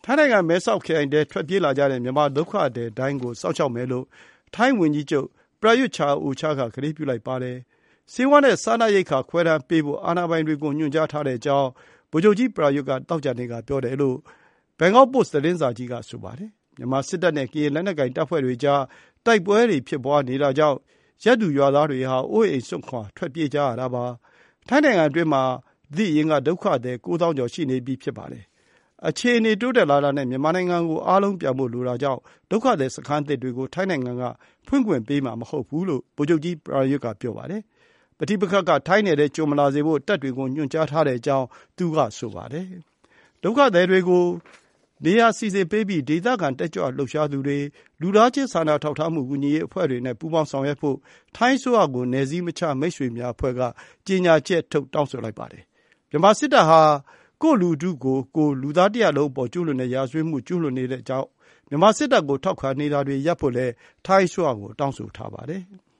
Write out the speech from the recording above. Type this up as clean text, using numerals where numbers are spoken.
ထိုင်းနိုင်ငံမဲဆောက်ခရိုင်ထဲထွက်ပြေးလာကြတဲ့မြန်မာဒုက္ခသည်တိုင်းကိုစောင့်ရှောက်မယ်လို့ထိုင်းဝန်ကြီးချုပ်ပရာယွတ်ချာအိုချာကကတိပြုလိုက်ပါတယ်။ဆေးဝါးနဲ့စားနပ်ရိက္ခာခွဲတမ်းပေးဖို့အာဏာပိုင်တွေကိုညွှန်ကြားထားတဲ့အကြောင်းဗိုလ်ချုပ်ကြီးပရာယွတ်ကသောကြာနေ့ကပြောတယ်လို့ဘန်ကောက်ပို့စ်သတင်းစာကြီးကဆိုပါတယ်။မြန်မာစစ်တပ်နဲ့ကရင်လက်နက်ကိုင်တပ်ဖွဲ့တွေကြားတိုက်ပွဲတွေဖြစ်ပွားနေတာကြောင့်ရက်တူရွာသားတွေဟာအိုးအိမ်စွန့်ခွာထွက်ပြေးကြရတာပါ။ထိုင်းနိုင်ငံအတွင်းမှာဒီအရင်ကဒုက္ခသည်9,000 ကျော်ရှိနေပြီဖြစ်ပါတယ်။အခြေအနေတိုးတက်လာတာနဲ့မြန်မာနိုင်ငံကိုအားလုံးပြန်ဖို့လိုတာကြောင့်ဒုက္ခသည်စခန်းသစ်တွေကိုထိုင်းနိုင်ငံကဖွင့်ခွင့်ပေးမှာမဟုတ်ဘူးလို့ဗိုလ်ချုပ်ကြီးပရာယွတ်ကပြောပါတယ်။ပဋိပက္ခကထိုင်းနယ်ထဲကျွံမလာစေဖို့တပ်တွေကိုညွှန်ကြားထားတဲ့အကြောင်းသူကဆိုပါတယ်။ဒုက္ခသည်တွေကိုနေရာစီစဉ်ပေးပြီးဒေသခံတက်ကြွလှုပ်ရှားသူတွေလူသားချင်းစာနာထောက်ထားမှုကူညီရေးအဖွဲ့တွေနဲ့ပူးပေါင်းဆောင်ရွက်ဖို့ထိုင်းအစိုးရကိုနယ်စည်းမခြားမိတ်ဆွေများအဖွဲ့ကကြေညာချက်ထုတ်တောင်းဆိုလိုက်ပါတယ်။မြန်မာစစ်တပ်ဟာကိုယ့်လူထုကိုလူသားတရပ်လုံးအပေါ်ကျူးလွန်တဲ့ရာဇဝတ်မှုကျူးလွန်နေတဲ့အကြောင်းမြန်မာစစ်တပ်ကိုထောက်ခံနေတာတွေရပ်ဖို့လည်းထိုင်းအစိုးရကိုတောင်းဆိုထားပါတယ်။